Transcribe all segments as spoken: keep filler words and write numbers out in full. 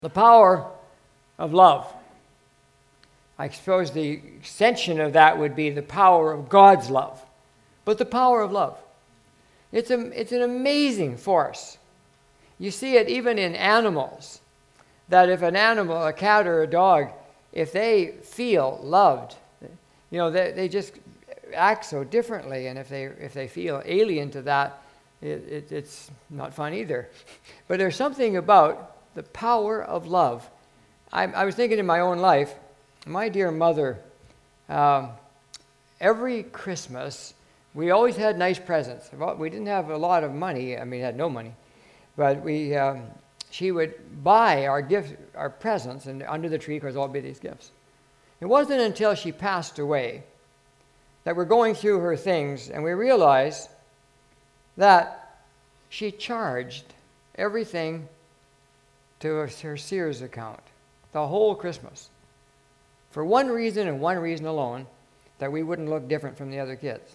The power of love. I suppose the extension of that would be the power of God's love. But the power of love. It's, a, it's an amazing force. You see it even in animals. That if an animal, a cat or a dog, if they feel loved, you know, they, they just act so differently. And if they if they feel alien to that, it, it, it's not fun either. But there's something about the power of love. I, I was thinking in my own life, my dear mother, um, every Christmas, we always had nice presents. Well, we didn't have a lot of money. I mean, we had no money. But we, um, she would buy our gifts, our presents, and under the tree, because all be these gifts. It wasn't until she passed away that we're going through her things, and we realized that she charged everything to her Sears account, the whole Christmas, for one reason and one reason alone, that we wouldn't look different from the other kids.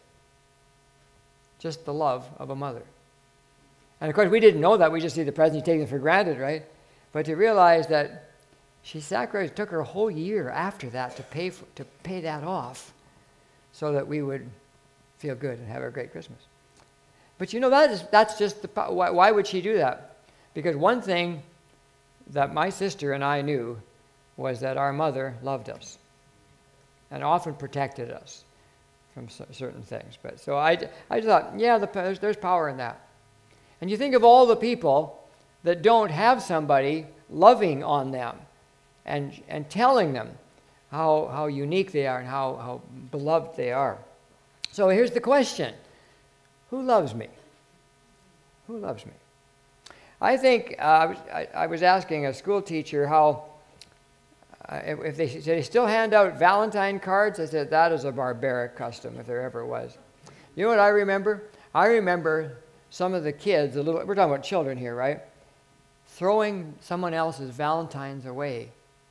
Just the love of a mother. And of course, we didn't know that. We just see the presents, taking them for granted, right? But to realize that she sacrificed, took her whole year after that to pay for, to pay that off, so that we would feel good and have a great Christmas. But you know, that is that's just the why, why would she do that? Because one thing that my sister and I knew was that our mother loved us and often protected us from certain things. But so I, I thought, yeah, the, there's, there's power in that. And you think of all the people that don't have somebody loving on them and and telling them how how unique they are and how, how beloved they are. So here's the question. Who loves me? Who loves me? I think uh, I, I was asking a school teacher how, uh, if, if they, they still hand out Valentine cards. I said, that is a barbaric custom if there ever was. You know what I remember? I remember some of the kids, the little, we're talking about children here, right? Throwing someone else's Valentines away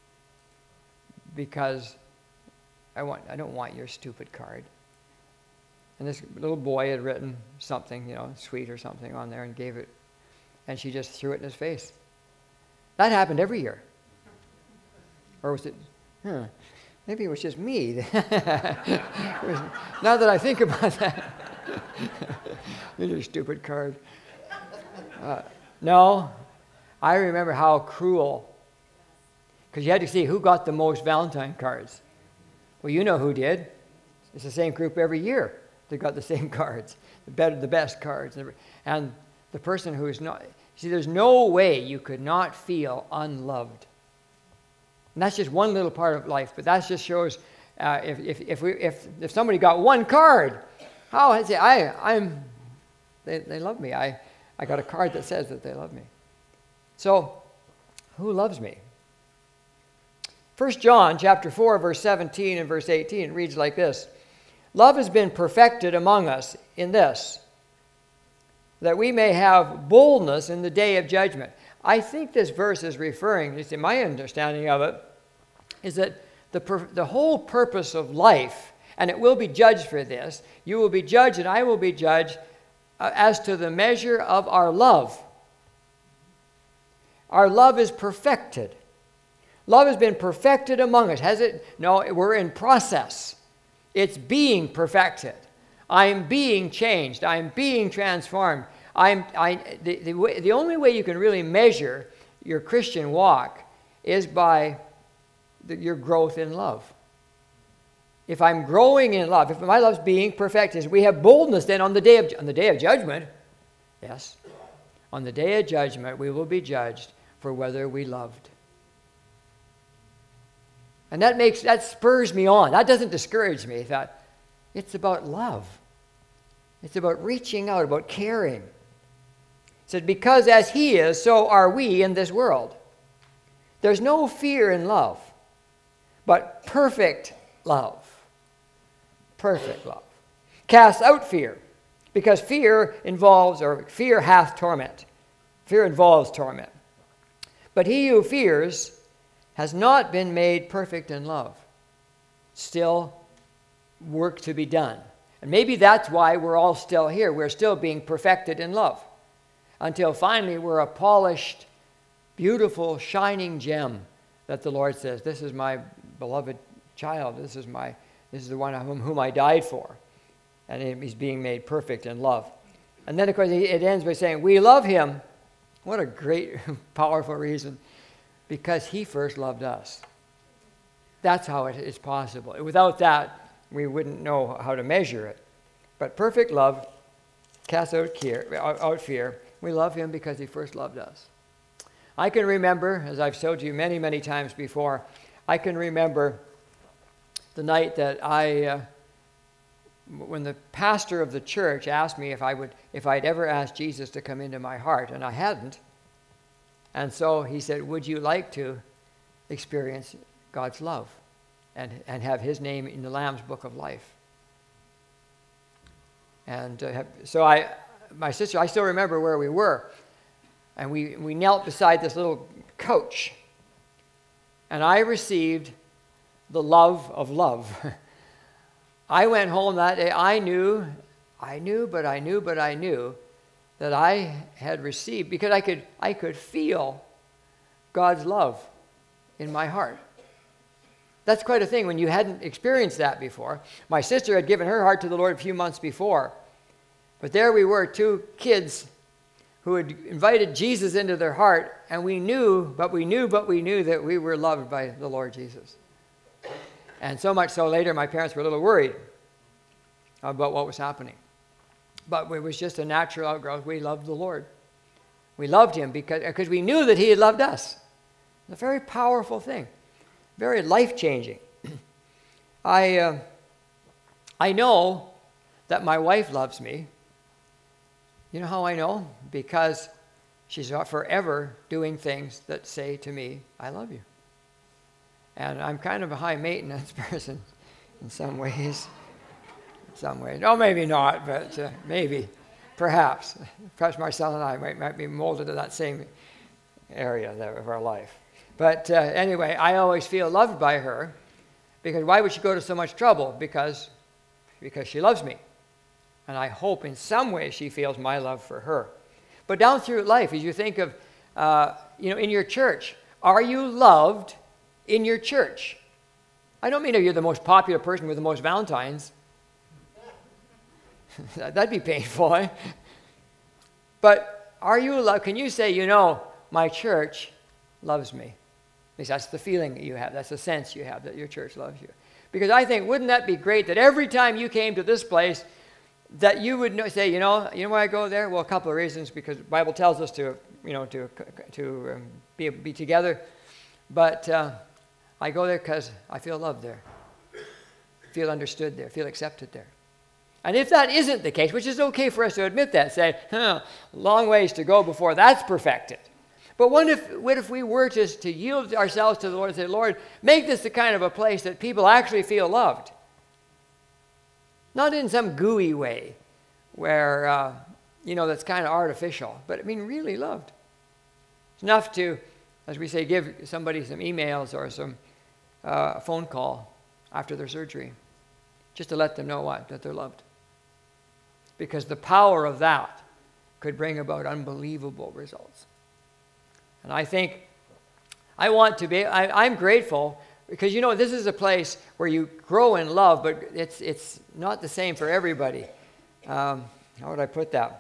because I want, I don't want your stupid card. And this little boy had written something, you know, sweet or something on there and gave it. And she just threw it in his face. That happened every year. Or was it, huh, maybe it was just me. was, now that I think about that, your stupid card. Uh, no, I remember how cruel. Because you had to see who got the most Valentine cards. Well, you know who did. It's the same group every year. They got the same cards, the better, the best cards. And the person who is not, see, there's no way you could not feel unloved. And that's just one little part of life, but that just shows uh, if if if we if if somebody got one card, how I say I I'm they they love me. I I got a card that says that they love me. So, who loves me? First John chapter four, verse seventeen and verse eighteen reads like this: Love has been perfected among us in this, that we may have boldness in the day of judgment. I think this verse is referring, at least in my understanding of it, is that the, the whole purpose of life, and it will be judged for this, you will be judged and I will be judged uh, as to the measure of our love. Our love is perfected. Love has been perfected among us. Has it? No, we're in process. It's being perfected. I'm being changed. I'm being transformed. I'm, I, the, the, way, the only way you can really measure your Christian walk is by the, your growth in love. If I'm growing in love, if my love's being perfected, we have boldness then on the day of on the day of judgment. Yes, on the day of judgment, we will be judged for whether we loved. And that makes that spurs me on. That doesn't discourage me. That it's about love. It's about reaching out, about caring. It said, because as he is, so are we in this world. There's no fear in love, but perfect love. Perfect love. Cast out fear, because fear involves, or fear hath torment. Fear involves torment. But he who fears has not been made perfect in love. Still work to be done. And maybe that's why we're all still here. We're still being perfected in love. Until finally we're a polished beautiful, shining gem that the Lord says, this is my beloved child. This is my, this is the one whom, whom I died for. And he's being made perfect in love. And then, of course, it ends by saying, we love him. What a great, powerful reason. Because he first loved us. That's how it is possible. Without that, we wouldn't know how to measure it. But perfect love casts out fear. Out fear. We love him because he first loved us. I can remember, as I've told you many, many times before, I can remember the night that I, uh, when the pastor of the church asked me if I would, if I'd ever asked Jesus to come into my heart, and I hadn't. And so he said, would you like to experience God's love and, and have his name in the Lamb's Book of Life? And uh, so I, my sister, I still remember where we were. And we, we knelt beside this little couch. And I received the love of love. I went home that day. I knew, I knew, but I knew, but I knew that I had received, because I could, I could feel God's love in my heart. That's quite a thing when you hadn't experienced that before. My sister had given her heart to the Lord a few months before. But there we were, two kids who had invited Jesus into their heart, and we knew, but we knew, but we knew that we were loved by the Lord Jesus. And so much so later, my parents were a little worried about what was happening. But it was just a natural outgrowth. We loved the Lord. We loved him because, because we knew that he had loved us. It's a very powerful thing, very life-changing. I, uh, I know that my wife loves me. You know how I know? Because she's forever doing things that say to me, I love you. And I'm kind of a high-maintenance person in some ways. In some ways. No, maybe not, but uh, maybe, perhaps. Perhaps Marcel and I might, might be molded to that same area there of our life. But uh, anyway, I always feel loved by her, because why would she go to so much trouble? Because, because she loves me. And I hope in some way she feels my love for her. But down through life, as you think of, uh, you know, in your church, are you loved in your church? I don't mean if you're the most popular person with the most Valentines. That'd be painful, eh? But are you loved? Can you say, you know, my church loves me? At least that's the feeling that you have. That's the sense you have that your church loves you. Because I think, wouldn't that be great that every time you came to this place, that you would know, say, you know, you know why I go there? Well, a couple of reasons, because the Bible tells us to, you know, to to um, be be together. But uh, I go there because I feel loved there, feel understood there, feel accepted there. And if that isn't the case, which is okay for us to admit that, say, huh, long ways to go before that's perfected. But what if, what if we were just to yield ourselves to the Lord and say, Lord, make this the kind of a place that people actually feel loved? Not in some gooey way where, uh, you know, that's kind of artificial, but I mean really loved. It's enough to, as we say, give somebody some emails or some uh, phone call after their surgery, just to let them know what? That they're loved. Because the power of that could bring about unbelievable results. And I think I want to be, I, I'm grateful because, you know, this is a place where you grow in love, but it's it's not the same for everybody. Um, how would I put that?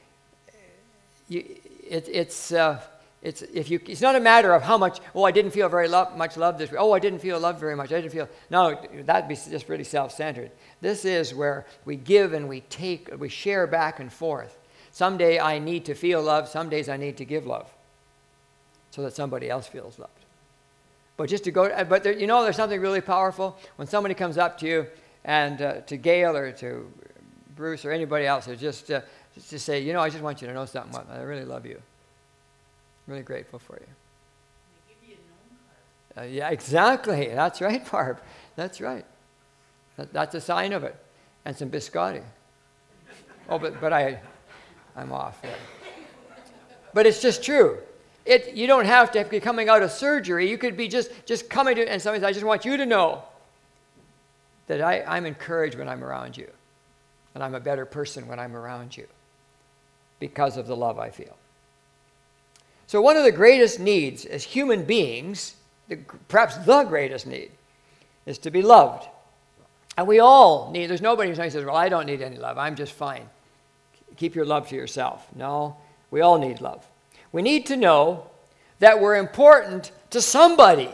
You, it, it's uh, it's if you. It's not a matter of how much. Oh, I didn't feel very lo- much love this week. Oh, I didn't feel loved very much. I didn't feel. No, that'd be just really self-centered. This is where we give and we take. We share back and forth. Someday I need to feel love. Some days I need to give love, so that somebody else feels loved. But just to go, but there, you know, there's something really powerful when somebody comes up to you and uh, to Gail or to Bruce or anybody else, or just uh, just to say, you know, I just want you to know something. I really love you. I'm really grateful for you. They give you a known card. Uh, yeah, exactly. That's right, Barb. That's right. That, that's a sign of it, and some biscotti. Oh, but but I, I'm off. Yeah. But it's just true. It, you don't have to be coming out of surgery. You could be just, just coming to, and somebody says, I just want you to know that I, I'm encouraged when I'm around you. And I'm a better person when I'm around you because of the love I feel. So one of the greatest needs as human beings, the, perhaps the greatest need, is to be loved. And we all need, there's nobody who says, well, I don't need any love. I'm just fine. Keep your love to yourself. No, we all need love. We need to know that we're important to somebody.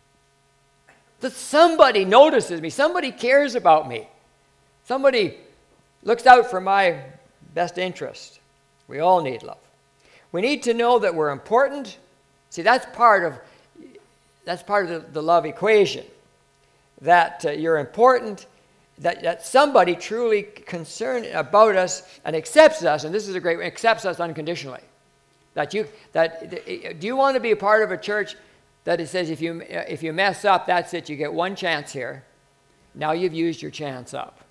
That somebody notices me. Somebody cares about me. Somebody looks out for my best interest. We all need love. We need to know that we're important. See, that's part of that's part of the, the love equation. That uh, you're important, that, that somebody truly concerned about us and accepts us, and this is a great accepts us unconditionally. That you that do you want to be a part of a church that it says if you if you mess up, that's it, you get one chance here. Now you've used your chance up.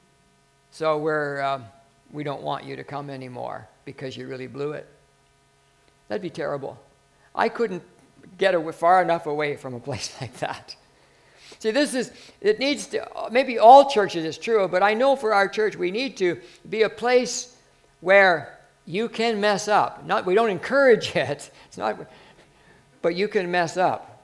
So we're um, we don't want you to come anymore because you really blew it. That'd be terrible. I couldn't get away, far enough away from a place like that. See, this is, it needs to, maybe all churches is true, but I know for our church we need to be a place where you can mess up. Not, we don't encourage it, it's not, but you can mess up.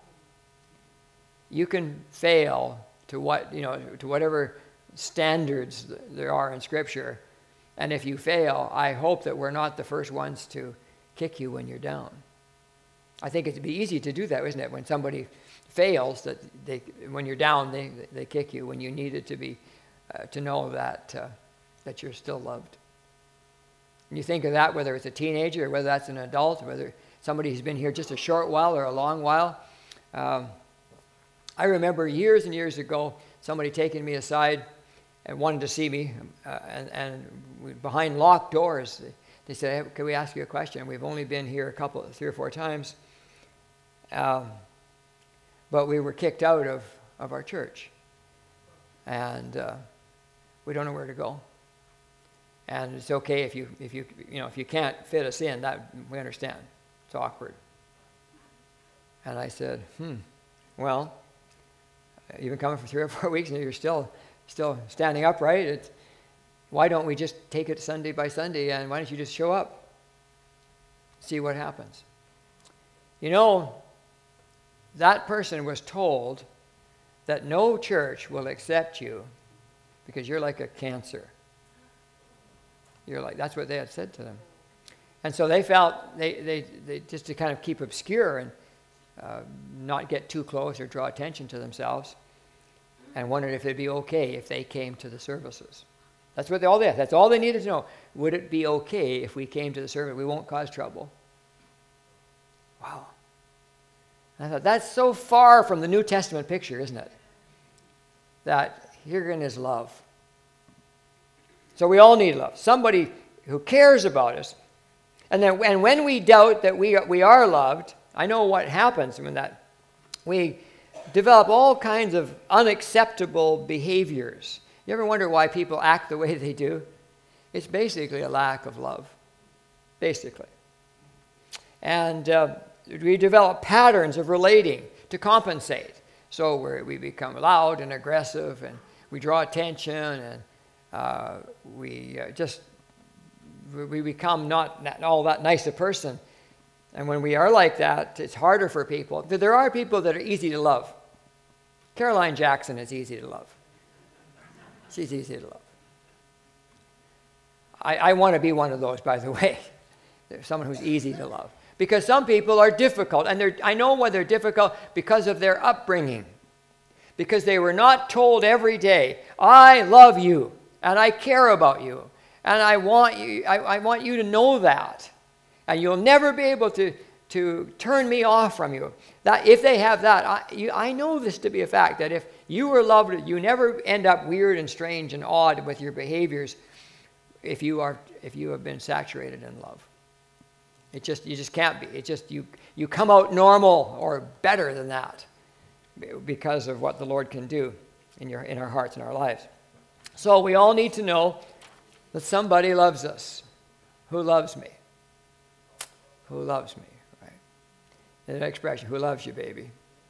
You can fail to what, you know, to whatever standards there are in Scripture. And if you fail, I hope that we're not the first ones to kick you when you're down. I think it'd be easy to do that, isn't it? When somebody fails, that they, when you're down, they they kick you. When you needed to be, uh, to know that uh, that you're still loved. And you think of that, whether it's a teenager or whether that's an adult, or whether somebody who's been here just a short while or a long while. Um, I remember years and years ago, somebody taking me aside and wanted to see me, uh, and and we, behind locked doors. They said, hey, can we ask you a question? We've only been here a couple, three or four times. Um, but we were kicked out of, of our church. And uh, we don't know where to go. And it's okay if you, if you, you know, if you can't fit us in, that we understand. It's awkward. And I said, hmm, well, you've been coming for three or four weeks and you're still, still standing upright. It's, why don't we just take it Sunday by Sunday, and why don't you just show up? See what happens. You know, that person was told that no church will accept you because you're like a cancer. You're like, that's what they had said to them. And so they felt, they, they, they just to kind of keep obscure and uh, not get too close or draw attention to themselves, and wondered if it'd be okay if they came to the services. That's what they all did. That's all they needed to know. Would it be okay if we came to the service? We won't cause trouble. Wow. I thought, that's so far from the New Testament picture, isn't it? That herein is love. So we all need love. Somebody who cares about us. And then, and when we doubt that we are, we are loved, I know what happens when that we develop all kinds of unacceptable behaviors. You ever wonder why people act the way they do? It's basically a lack of love. Basically. And uh, we develop patterns of relating to compensate. So we're, we become loud and aggressive, and we draw attention, and uh, we uh, just, we become not, not all that nice a person. And when we are like that, it's harder for people. There are people that are easy to love. Caroline Jackson is easy to love. She's easy to love. I, I want to be one of those, by the way. There's someone who's easy to love. Because some people are difficult, and they're, I know why they're difficult because of their upbringing. Because they were not told every day, I love you, and I care about you, and I want you, I, I want you to know that. And you'll never be able to, to turn me off from you. That if they have that, I, you, I know this to be a fact, that if you were loved, you never end up weird and strange and odd with your behaviors if you are if you have been saturated in love. It just you just can't be. It just you you come out normal or better than that because of what the Lord can do in your in our hearts and our lives. So we all need to know that somebody loves us. Who loves me? Who loves me? That expression, who loves you, baby?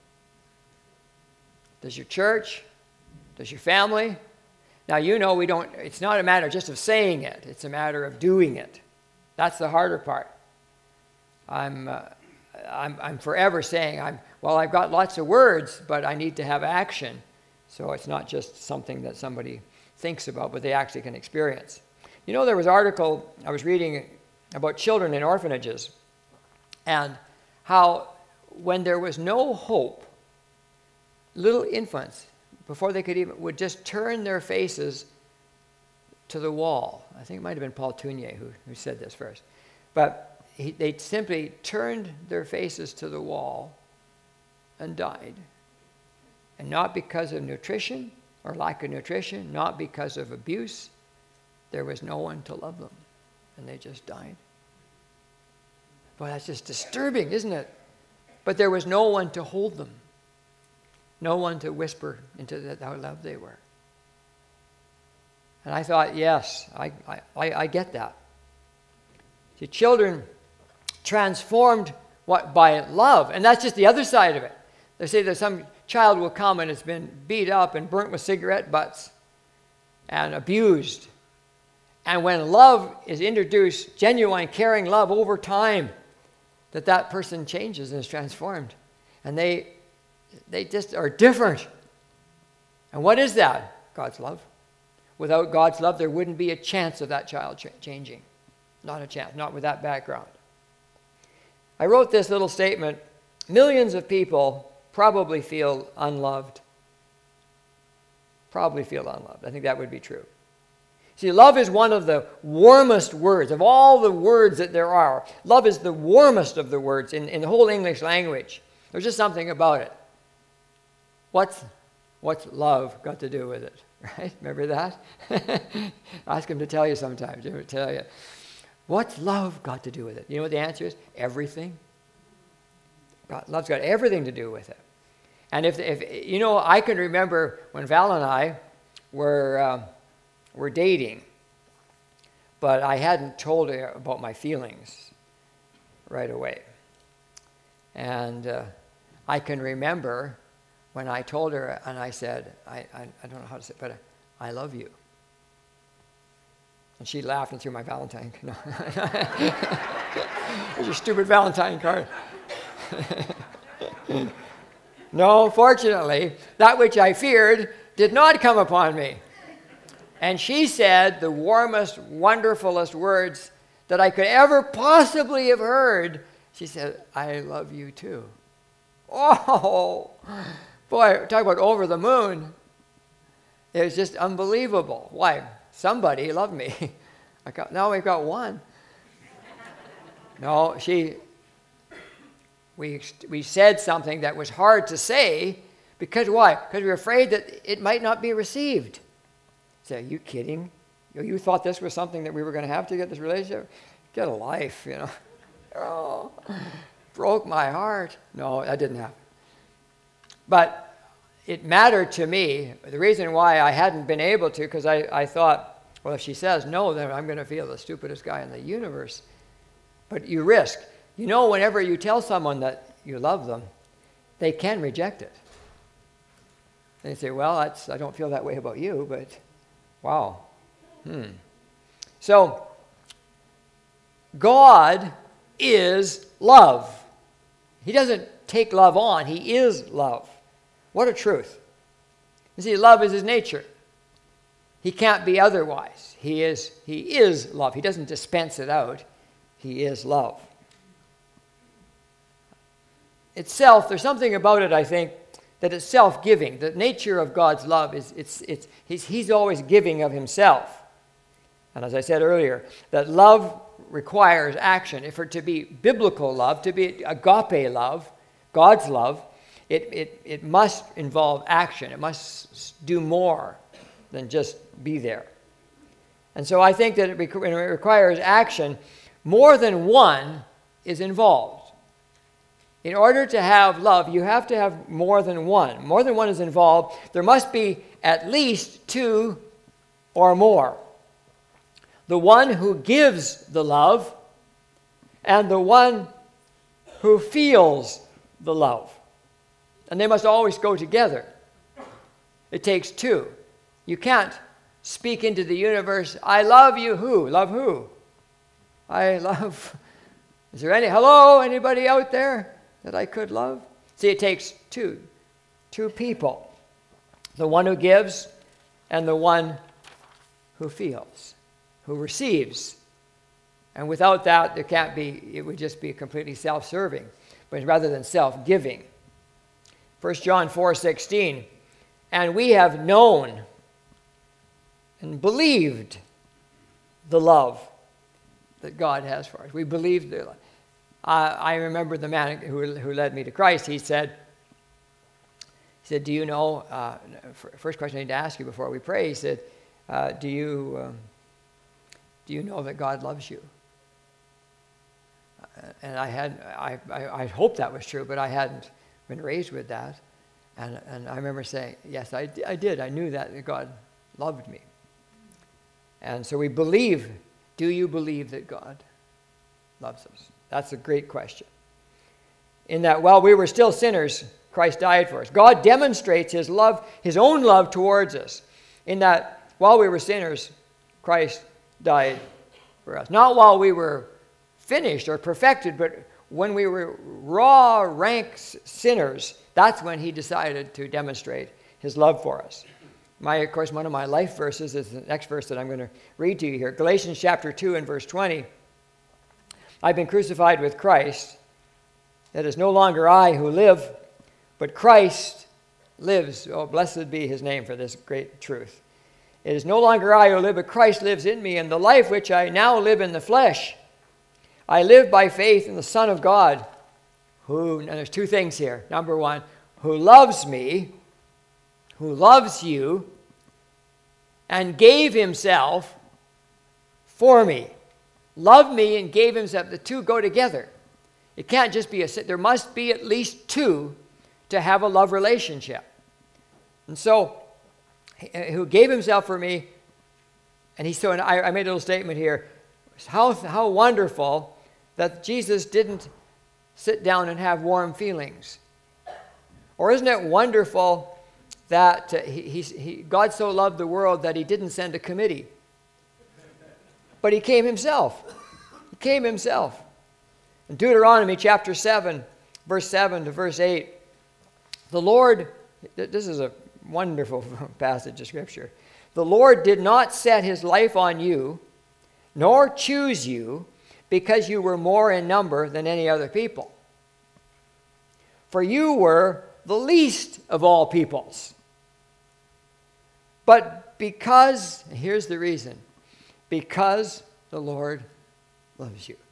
Does your church? Does your family? Now, you know we don't, it's not a matter just of saying it. It's a matter of doing it. That's the harder part. I'm, uh, I'm, I'm forever saying, I'm, well, I've got lots of words, but I need to have action. So it's not just something that somebody thinks about, but they actually can experience. You know, there was an article I was reading about children in orphanages and how when there was no hope, little infants, before they could even, would just turn their faces to the wall. I think it might have been Paul Tournier who, who said this first. But he, they simply turned their faces to the wall and died. And not because of nutrition or lack of nutrition, not because of abuse. There was no one to love them. And they just died. Boy, that's just disturbing, isn't it? But there was no one to hold them. No one to whisper into that how loved they were. And I thought, yes, I, I, I get that. See, children transformed what by love, and that's just the other side of it. They say that some child will come and has been beat up and burnt with cigarette butts and abused. And when love is introduced, genuine, caring love over time, that that person changes and is transformed. And they, they just are different. And what is that? God's love. Without God's love, there wouldn't be a chance of that child ch- changing. Not a chance, not with that background. I wrote this little statement. Millions of people probably feel unloved. Probably feel unloved. I think that would be true. See, love is one of the warmest words. Of all the words that there are, love is the warmest of the words in, in the whole English language. There's just something about it. What's, what's love got to do with it? Right? Remember that? Ask him to tell you sometimes. He'll tell you. What's love got to do with it? You know what the answer is? Everything. God, love's got everything to do with it. And if, if you know, I can remember when Val and I were, um, were dating, but I hadn't told her about my feelings right away. And uh, I can remember when I told her and I said, I, I, I don't know how to say it, but I, I love you. And she laughed and threw my Valentine. No. Here's your stupid Valentine card. No, fortunately, that which I feared did not come upon me. And she said the warmest, wonderfulest words that I could ever possibly have heard. She said, I love you too. Oh, boy, talk about over the moon. It was just unbelievable. Why? Somebody loved me. I got, now we've got one. No, she, we, we said something that was hard to say because why? Because we were afraid that it might not be received. Say, are you kidding? You, you thought this was something that we were going to have to get this relationship? Get a life, you know. Oh, broke my heart. No, that didn't happen. But it mattered to me. The reason why I hadn't been able to, because I, I thought, well, if she says no, then I'm going to feel the stupidest guy in the universe. But you risk. You know, whenever you tell someone that you love them, they can reject it. They say, well, that's, I don't feel that way about you, but wow. Hmm. So, God is love. He doesn't take love on. He is love. What a truth. You see, love is his nature. He can't be otherwise. He is, he is love. He doesn't dispense it out. He is love. Itself, there's something about it, I think, that it's self-giving. The nature of God's love is it's, it's, he's, he's always giving of himself. And as I said earlier, that love requires action. If for it to be biblical love, to be agape love, God's love, it, it, it must involve action. It must do more than just be there. And so I think that it, rec- when it requires action, more than one is involved. In order to have love, you have to have more than one. More than one is involved. There must be at least two or more. The one who gives the love and the one who feels the love. And they must always go together. It takes two. You can't speak into the universe, I love you who? Love who? I love Is there any, hello, anybody out there that I could love? See, it takes two, two people. The one who gives and the one who feels, who receives. And without that, there can't be, it would just be completely self-serving, but rather than self-giving. First John four sixteen, and we have known and believed the love that God has for us. We believed the love. Uh, I remember the man who, who led me to Christ, he said, he said, do you know, uh, first question I need to ask you before we pray, he said, uh, do you um, do you know that God loves you? Uh, and I had, I, I, I hoped that was true, but I hadn't been raised with that. And, and I remember saying, yes, I, I did. I knew that, that God loved me. And so we believe, do you believe that God loves us? That's a great question. In that while we were still sinners, Christ died for us. God demonstrates his love, his own love towards us. In that while we were sinners, Christ died for us. Not while we were finished or perfected, but when we were raw, rank sinners, that's when he decided to demonstrate his love for us. My, of course, one of my life verses is the next verse that I'm going to read to you here. Galatians chapter two and verse twenty. I've been crucified with Christ. It is no longer I who live, but Christ lives. Oh, blessed be his name for this great truth. It is no longer I who live, but Christ lives in me. And the life which I now live in the flesh, I live by faith in the Son of God, who, and there's two things here. Number one, who loves me, who loves you, and gave himself for me. Loved me and gave himself. The two go together. It can't just be a, there must be at least two to have a love relationship. And so, who gave himself for me, and he so, and I, I made a little statement here, how, how wonderful that Jesus didn't sit down and have warm feelings. Or isn't it wonderful that uh, he, he, he, God so loved the world that he didn't send a committee, but he came himself. He came himself. In Deuteronomy chapter seven, verse seven to verse eight, the Lord, this is a wonderful passage of Scripture. The Lord did not set his life on you, nor choose you, because you were more in number than any other people. For you were the least of all peoples. But because, here's the reason, because the Lord loves you.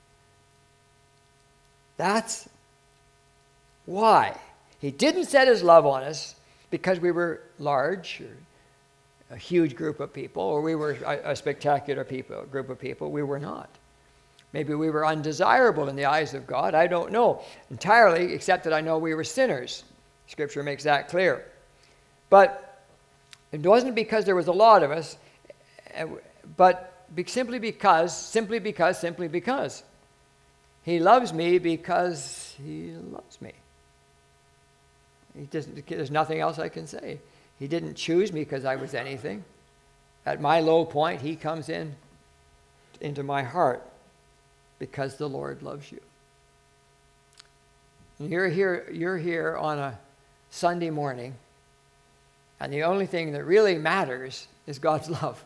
That's why. He didn't set his love on us because we were large, or a huge group of people, or we were a, a spectacular people, group of people. We were not. Maybe we were undesirable in the eyes of God. I don't know entirely, except that I know we were sinners. Scripture makes that clear. But it wasn't because there was a lot of us, but simply because, simply because, simply because. He loves me because he loves me. He doesn't, there's nothing else I can say. He didn't choose me because I was anything. At my low point, he comes in into my heart because the Lord loves you. And you're here, you're here on a Sunday morning, and the only thing that really matters is God's love.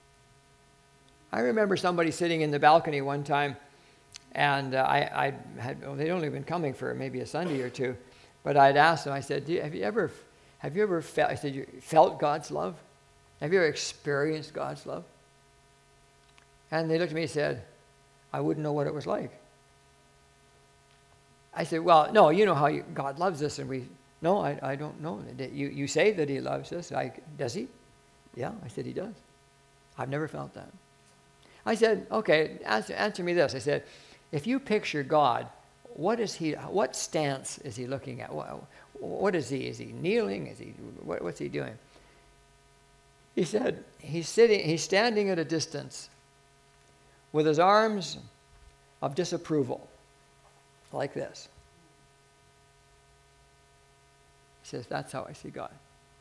I remember somebody sitting in the balcony one time, and uh, I, I had, well, they'd only been coming for maybe a Sunday or two, but I'd asked them, I said, Do you, have you ever, have you ever felt, I said, you felt God's love? Have you ever experienced God's love? And they looked at me and said, I wouldn't know what it was like. I said, well, no, you know how you, God loves us, and we, no, I, I don't know. You, you say that he loves us. I, does he? Yeah, I said he does. I've never felt that. I said, okay, answer, answer me this. I said, if you picture God, what is he? What stance is he looking at? What, what is he? Is he kneeling? Is he? What, what's he doing? He said he's sitting. He's standing at a distance, with his arms of disapproval, like this. He says, "That's how I see God."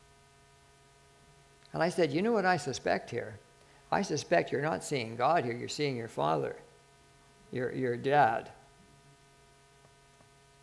And I said, "You know what I suspect here? I suspect you're not seeing God here. You're seeing your father, your your dad."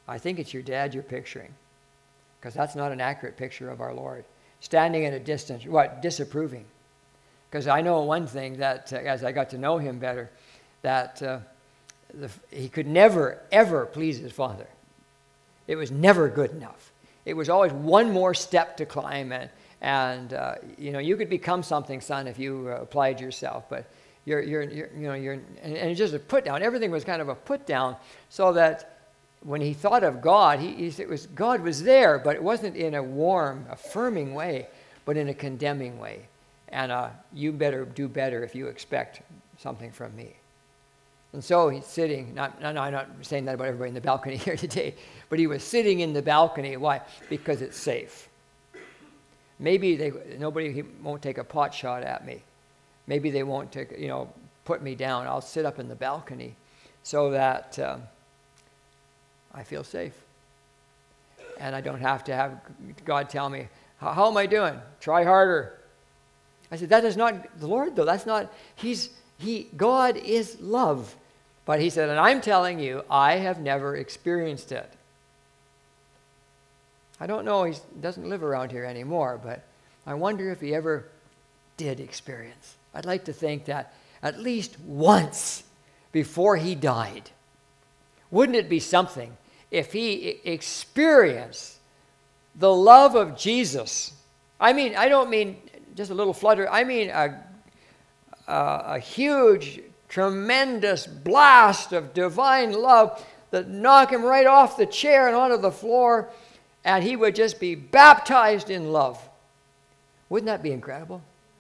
I think it's your dad you're picturing, because that's not an accurate picture of our Lord. Standing at a distance, what? Disapproving. Because I know one thing, that uh, as I got to know him better, that uh, the, he could never, ever please his Father. It was never good enough. It was always one more step to climb, and, and uh, you know, you could become something, son, if you uh, applied yourself, but you're, you're, you're you know, you're, and, and it's just a put down. Everything was kind of a put down, so that when he thought of God, he, he it was God was there, but it wasn't in a warm, affirming way, but in a condemning way. And uh, you better do better if you expect something from me. And so he's sitting, not, no, no, I'm not saying that about everybody in the balcony here today, but he was sitting in the balcony. Why? Because it's safe. Maybe they, nobody he won't take a pot shot at me. Maybe they won't take, you know, put me down. I'll sit up in the balcony so that um, I feel safe. And I don't have to have God tell me, how, how am I doing? Try harder. I said, that is not the Lord, though. That's not, he's, he, God is love. But he said, and I'm telling you, I have never experienced it. I don't know, he doesn't live around here anymore, but I wonder if he ever did experience. I'd like to think that at least once before he died, wouldn't it be something if he experienced the love of Jesus? I mean, I don't mean just a little flutter. I mean a, a, a huge, tremendous blast of divine love that knock him right off the chair and onto the floor, and he would just be baptized in love. Wouldn't that be incredible?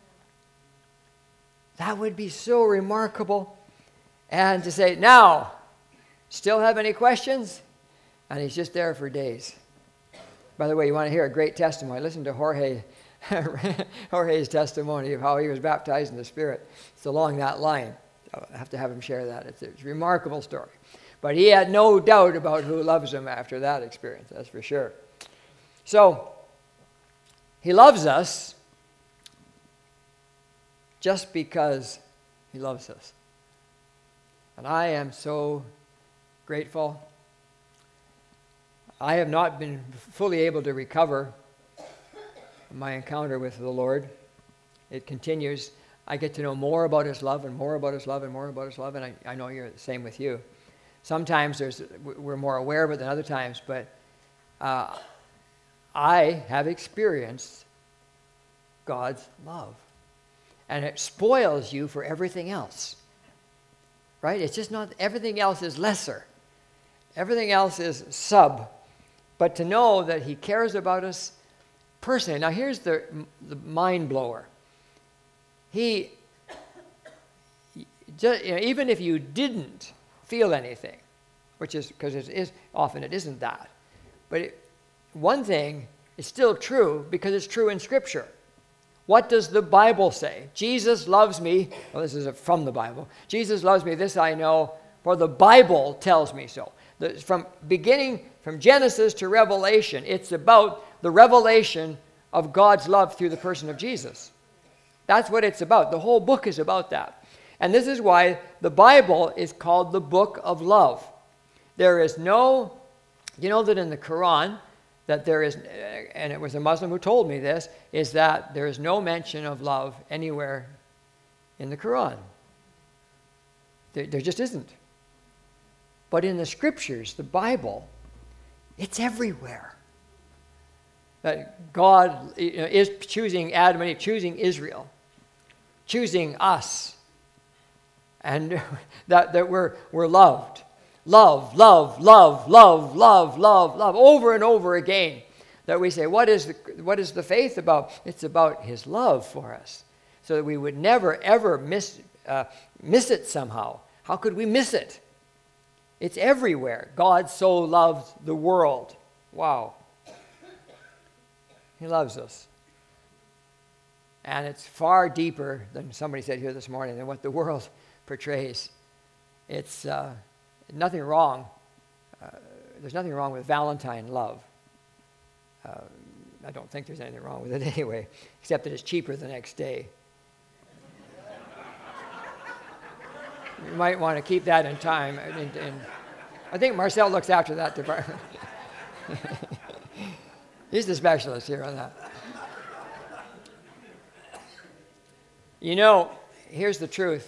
That would be so remarkable. And to say, now, still have any questions? And he's just there for days. By the way, you want to hear a great testimony? Listen to Jorge, Jorge's testimony of how he was baptized in the Spirit. It's along that line. I'll have to have him share that. It's, it's a remarkable story. But he had no doubt about who loves him after that experience, that's for sure. So, he loves us just because he loves us. And I am so grateful. I have not been fully able to recover my encounter with the Lord. It continues. I get to know more about his love and more about his love and more about his love, and I, I know you're the same with you. Sometimes there's, we're more aware of it than other times, but uh, I have experienced God's love. And it spoils you for everything else. Right? It's just not, everything else is lesser. Everything else is sub. But to know that he cares about us personally. Now here's the, the mind blower. He, just, you know, even if you didn't feel anything, which is, because it is, often it isn't that. But it, one thing is still true because it's true in Scripture. What does the Bible say? Jesus loves me. Well, this is from the Bible. Jesus loves me, this I know, for the Bible tells me so. The, from beginning, from Genesis to Revelation, it's about the revelation of God's love through the person of Jesus. That's what it's about. The whole book is about that. And this is why the Bible is called the book of love. There is no, you know that in the Quran, that there is, and it was a Muslim who told me this, is that there is no mention of love anywhere in the Quran. There, there just isn't. But in the Scriptures, the Bible, it's everywhere. That God, you know, is choosing Adam and Eve, choosing Israel, choosing us, and that, that we're, we're loved. Love, love, love, love, love, love, love, over and over again. That we say, what is the, what is the faith about? It's about his love for us. So that we would never, ever miss, uh, miss it somehow. How could we miss it? It's everywhere. God so loved the world. Wow. He loves us. And it's far deeper than somebody said here this morning than what the world portrays. It's... Uh, Nothing wrong. Uh, there's nothing wrong with Valentine love. Uh, I don't think there's anything wrong with it anyway, except that it's cheaper the next day. You might want to keep that in time, in, in I think Marcel looks after that department. He's the specialist here on that. You know, here's the truth.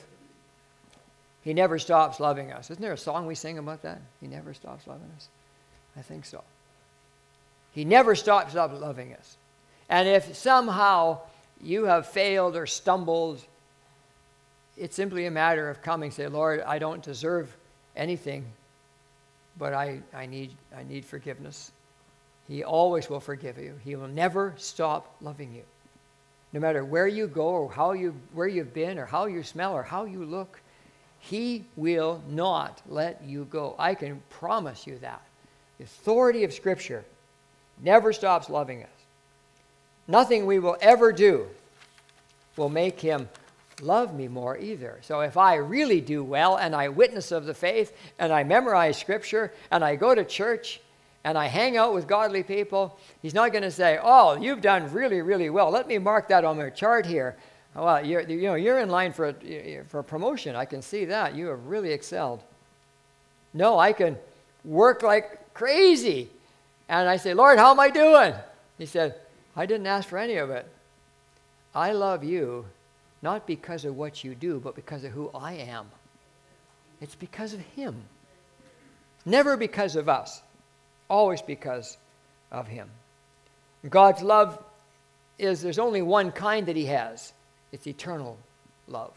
He never stops loving us. Isn't there a song we sing about that? He never stops loving us. I think so. He never stops loving us. And if somehow you have failed or stumbled, it's simply a matter of coming and say, Lord, I don't deserve anything, but I, I need I need forgiveness. He always will forgive you. He will never stop loving you. No matter where you go or how you where you've been or how you smell or how you look, he will not let you go. I can promise you that. The authority of Scripture never stops loving us. Nothing we will ever do will make him love me more either. So if I really do well and I witness of the faith and I memorize Scripture and I go to church and I hang out with godly people, he's not going to say, oh, you've done really, really well. Let me mark that on my chart here. Well, you're, you know, you're in line for a, for a promotion. I can see that. You have really excelled. No, I can work like crazy. And I say, Lord, how am I doing? He said, I didn't ask for any of it. I love you not because of what you do, but because of who I am. It's because of him. Never because of us. Always because of him. God's love is, there's only one kind that he has. It's eternal love.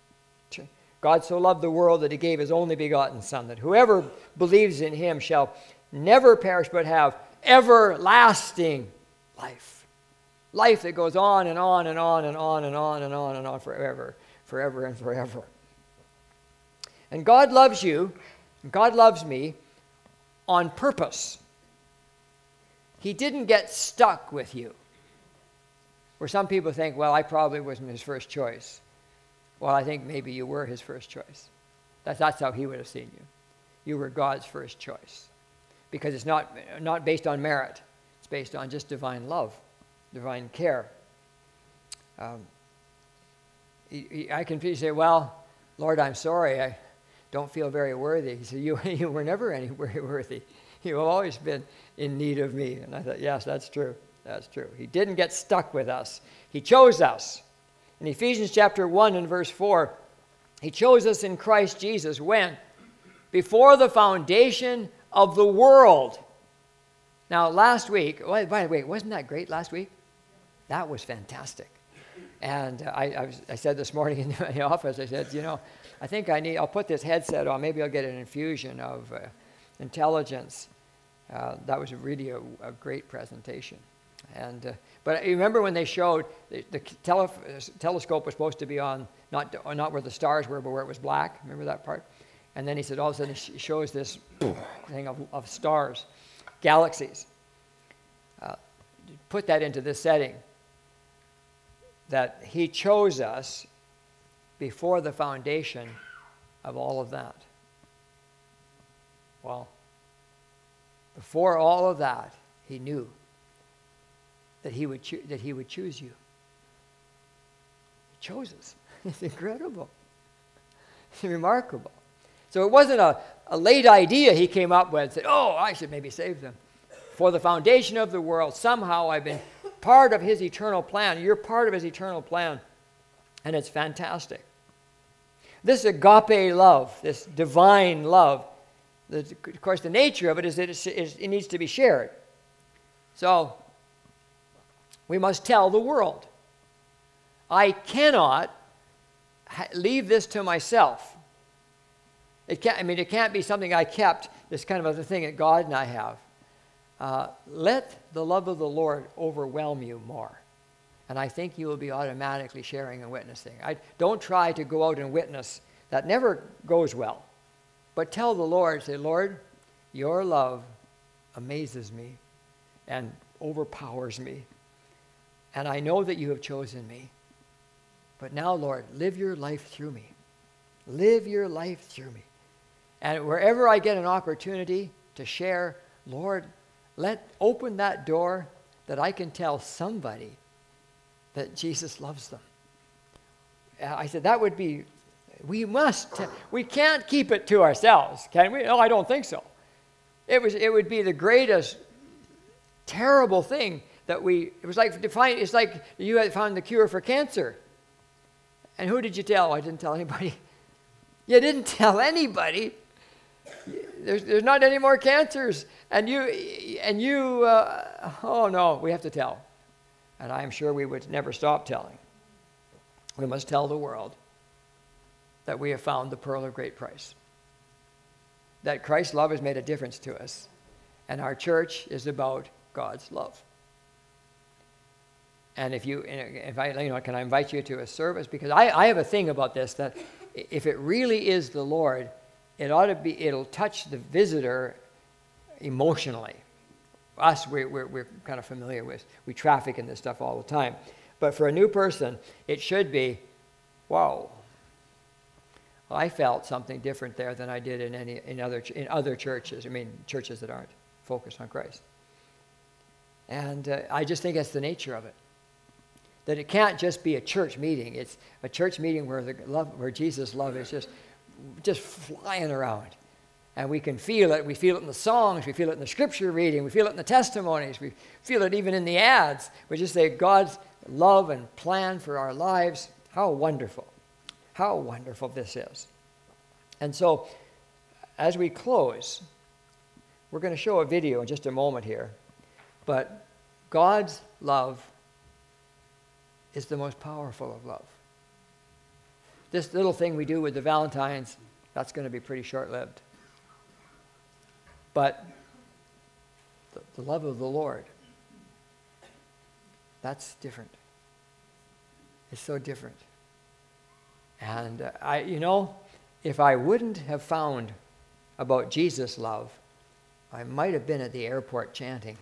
God so loved the world that he gave his only begotten Son, that whoever believes in him shall never perish but have everlasting life. Life that goes on and on and on and on and on and on and on forever, forever and forever. And God loves you, and God loves me on purpose. He didn't get stuck with you. Where some people think, well, I probably wasn't his first choice. Well, I think maybe you were his first choice. That's, that's how he would have seen you. You were God's first choice. Because it's not, not based on merit. It's based on just divine love, divine care. Um, I can say, well, Lord, I'm sorry. I don't feel very worthy. He said, you, you were never any worthy. You've always been in need of me. And I thought, yes, that's true. That's true. He didn't get stuck with us. He chose us. In Ephesians chapter one and verse four, he chose us in Christ Jesus when? Before the foundation of the world. Now, last week, by the way, wasn't that great last week? That was fantastic. And I, I, was, I said this morning in the office, I said, you know, I think I need, I'll put this headset on. Maybe I'll get an infusion of uh, intelligence. Uh, that was really a, a great presentation. And uh, but you remember when they showed the, the tele, telescope was supposed to be on not not where the stars were, but where it was black. Remember that part? And then he said all of a sudden he shows this thing of, of stars, galaxies. Uh, put that into this setting. That he chose us before the foundation of all of that. Well, before all of that, he knew that he would cho- that he would choose you. He chose us. It's incredible. It's remarkable. So it wasn't a, a late idea he came up with and said, oh, I should maybe save them. For the foundation of the world, somehow I've been part of his eternal plan. You're part of his eternal plan. And it's fantastic. This agape love, this divine love, the, of course, the nature of it is that it, is, it needs to be shared. So, we must tell the world. I cannot ha- leave this to myself. It can't, I mean, it can't be something I kept, this kind of a thing that God and I have. Uh, let the love of the Lord overwhelm you more. And I think you will be automatically sharing and witnessing. I, don't try to go out and witness. That never goes well. But tell the Lord, say, Lord, your love amazes me and overpowers me. And I know that you have chosen me. But now, Lord, live your life through me. Live your life through me. And wherever I get an opportunity to share, Lord, let open that door that I can tell somebody that Jesus loves them. I said, that would be, we must, we can't keep it to ourselves, can we? No, I don't think so. It was. It would be the greatest, terrible thing that we. It was like define. It's like you had found the cure for cancer. And who did you tell? I didn't tell anybody. You didn't tell anybody. There's there's not any more cancers. And you and you. Uh, oh no, we have to tell. And I'm sure we would never stop telling. We must tell the world that we have found the pearl of great price. That Christ's love has made a difference to us. And our church is about God's love. And if you, if I, you know, can I invite you to a service? Because I, I have a thing about this, that if it really is the Lord, it ought to be, it'll touch the visitor emotionally. Us, we're, we're, we're kind of familiar with. We traffic in this stuff all the time. But for a new person, it should be, wow. I felt something different there than I did in any in other in other churches. I mean, churches that aren't focused on Christ. And uh, I just think that's the nature of it. That it can't just be a church meeting. It's a church meeting where the love, where Jesus' love is just just flying around, and we can feel it. We feel it in the songs. We feel it in the scripture reading. We feel it in the testimonies. We feel it even in the ads. We just say God's love and plan for our lives. How wonderful. How wonderful this is. And so, as we close, we're going to show a video in just a moment here. But God's love is the most powerful of love. This little thing we do with the Valentines, that's going to be pretty short-lived. But the, the love of the Lord, that's different. It's so different. And uh, I, you know, if I wouldn't have found about Jesus' love, I might have been at the airport chanting.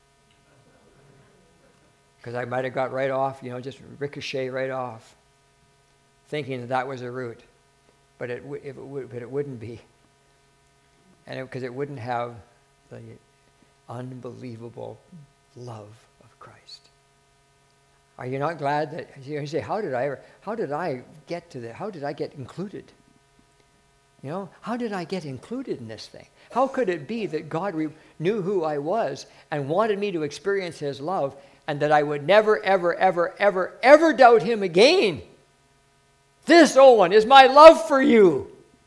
Because I might have got right off, you know, just ricochet right off, thinking that that was a route. But it, w- if it, w- but it wouldn't be. And because it, it wouldn't have the unbelievable love of Christ. Are you not glad that, you say, how did I ever, how did I get to that? How did I get included? You know, how did I get included in this thing? How could it be that God re- knew who I was and wanted me to experience his love, and that I would never, ever, ever, ever, ever doubt him again? This, Owen, is my love for you.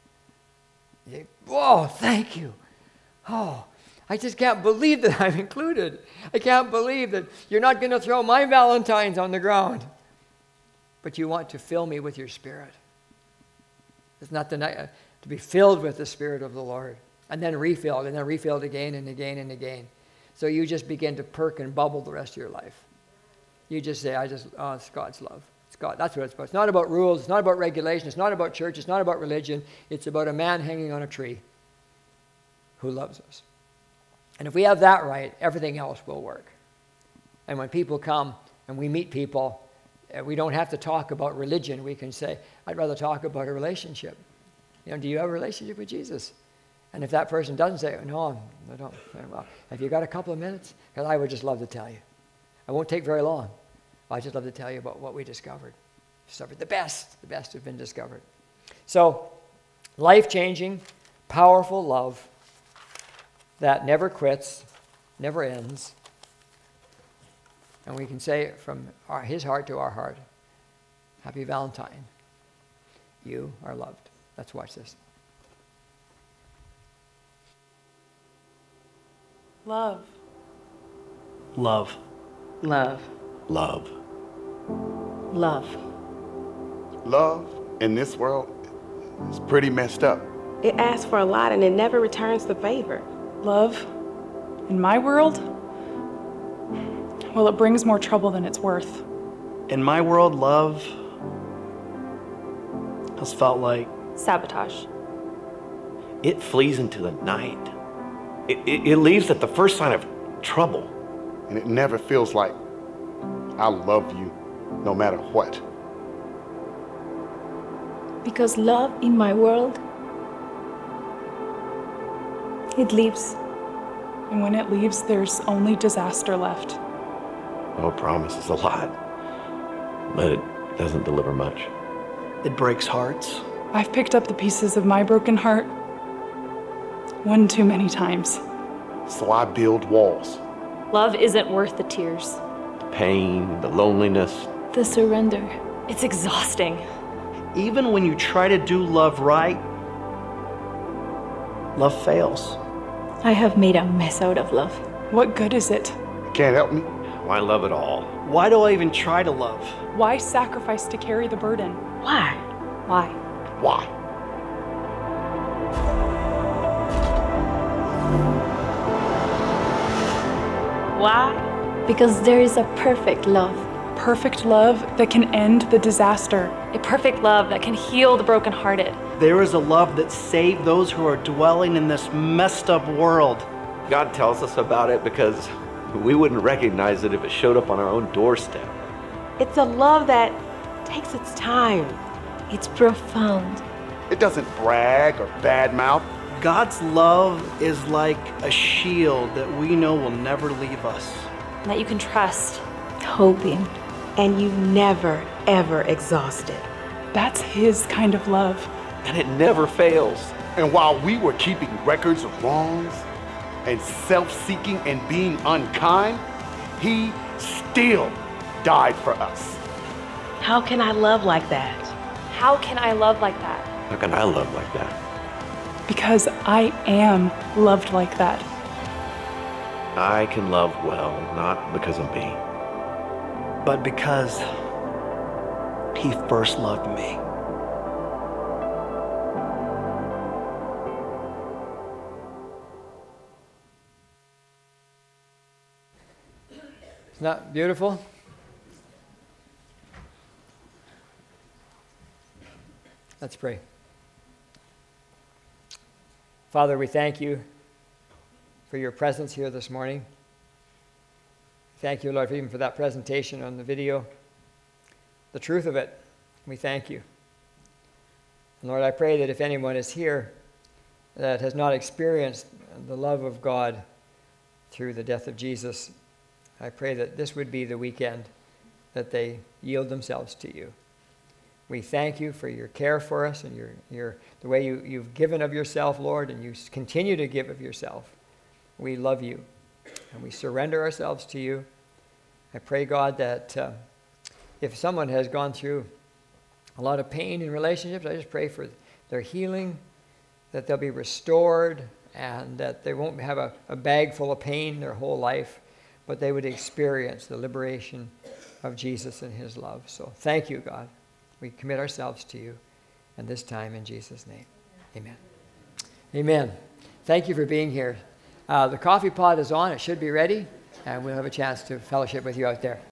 Oh, thank you. Oh, I just can't believe that I'm included. I can't believe that you're not going to throw my Valentines on the ground. But you want to fill me with your Spirit. It's not the night, uh, to be filled with the Spirit of the Lord. And then refilled, and then refilled again and again and again. So you just begin to perk and bubble the rest of your life. You just say, I just, oh, it's God's love. It's God. That's what it's about. It's not about rules. It's not about regulation. It's not about church. It's not about religion. It's about a man hanging on a tree who loves us. And if we have that right, everything else will work. And when people come and we meet people, we don't have to talk about religion. We can say, I'd rather talk about a relationship. You know, do you have a relationship with Jesus? And if that person doesn't say, no, I don't, well, have you got a couple of minutes? Because I would just love to tell you. I won't take very long. I just love to tell you about what we discovered. Discovered the best. The best have been discovered. So, life-changing, powerful love that never quits, never ends. And we can say it from our, his heart to our heart. Happy Valentine. You are loved. Let's watch this. Love. Love. Love. Love. Love. Love in this world is pretty messed up. It asks for a lot and it never returns the favor. Love. In my world, well, it brings more trouble than it's worth. In my world, love has felt like Sabotage. It flees into the night. It, it, it leaves at the first sign of trouble. And it never feels like I love you no matter what. Because love in my world, it leaves. And when it leaves, there's only disaster left. Oh, promises a lot, but it doesn't deliver much. it breaks hearts. I've picked up the pieces of my broken heart one too many times. so I build walls. Love isn't worth the tears. The pain, the loneliness. The surrender. It's exhausting. Even when you try to do love right, love fails. I have made a mess out of love. What good is it? Can't help me. Why love at all? Why do I even try to love? Why sacrifice to carry the burden? Why? Why? Why? Why? Because there is a perfect love. Perfect love that can end the disaster. A perfect love that can heal the brokenhearted. There is a love that saved those who are dwelling in this messed up world. God tells us about it because we wouldn't recognize it if it showed up on our own doorstep. It's a love that takes its time. It's profound. It doesn't brag or badmouth. God's love is like a shield that we know will never leave us. And that you can trust. Hoping. And you never, ever exhaust it. That's his kind of love. And it never fails. And while we were keeping records of wrongs and self-seeking and being unkind, he still died for us. How can I love like that? How can I love like that? How can I love like that? Because I am loved like that. I can love well, not because of me. But because he first loved me. Isn't that beautiful? Let's pray. Father, we thank you for your presence here this morning. Thank you, Lord, even for that presentation on the video. The truth of it, we thank you. And Lord, I pray that if anyone is here that has not experienced the love of God through the death of Jesus, I pray that this would be the weekend that they yield themselves to you. We thank you for your care for us and your, your the way you, you've given of yourself, Lord, and you continue to give of yourself. We love you, and we surrender ourselves to you. I pray, God, that uh, if someone has gone through a lot of pain in relationships, I just pray for their healing, that they'll be restored, and that they won't have a, a bag full of pain their whole life, but they would experience the liberation of Jesus and his love. So thank you, God. We commit ourselves to you, and this time in Jesus' name. Amen. Amen. Thank you for being here. Uh, the coffee pot is on. It should be ready, and we'll have a chance to fellowship with you out there.